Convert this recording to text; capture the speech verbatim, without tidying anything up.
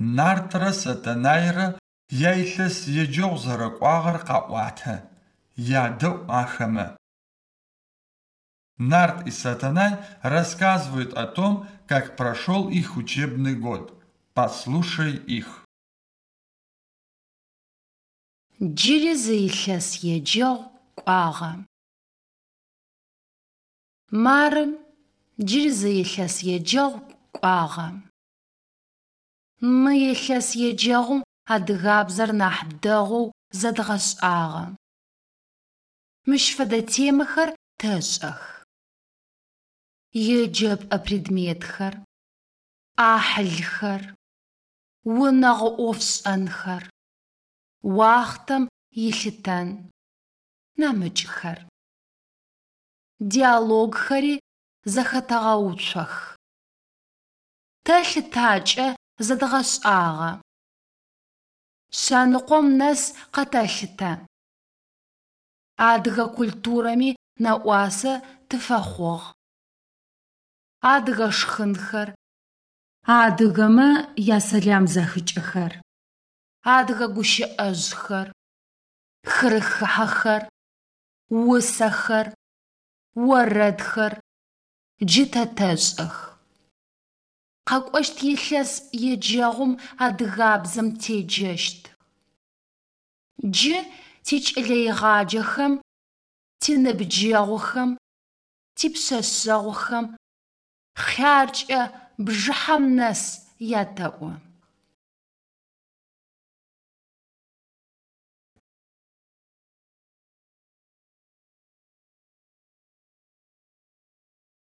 Нартырэ Сэтэнайрэ яилъэс еджэгъу зэрэкӏуагъэр къаӏуатэ, ядэу ахэмэ. Нарт и Сатанай рассказывают о том, как прошел их учебный год. Послушай их. Джири зыилъэс еджэгъу кӏуагъэ. Марым джири зыилъэс еджэгъу кӏуагъэ. Мы илъэс еджэгъум адыгабзэр нахь дэгъоу зэдгъэшӏагъэ. Мыщ фэдэ темэхэр тэшӏэх. Еджэпӏэ предметхэр, ӏахьылхэр, унэгъо ӏофшӏэнхэр, уахътэм илъытэн, нэмыкӏхэр. Диалогхэри зэхэтэгъэуцох. Тэ лъытакӏэ зэдгъэшӏагъэ. Шъэныкъом нэс къэтэлъытэ. Адыгэ культурэми нэӏуасэ тыфэхъугъ. Адыгэ шхынхэр, адыгэмэ ясэлам зэхыкӏэхэр, адыгэ гущыӏэжъхэр, хырыхыхьэхэр, усэхэр, орэдхэр джы тэтэшӏэх. Къэкӏощт илъэс еджэгъум адыгабзэм теджэщт. Джы тикӏэлэегъаджэхэм, тиныбджэгъухэм, типшъэшъэгъухэм хъяркӏэ бжыхьэм нэс ятэӏо.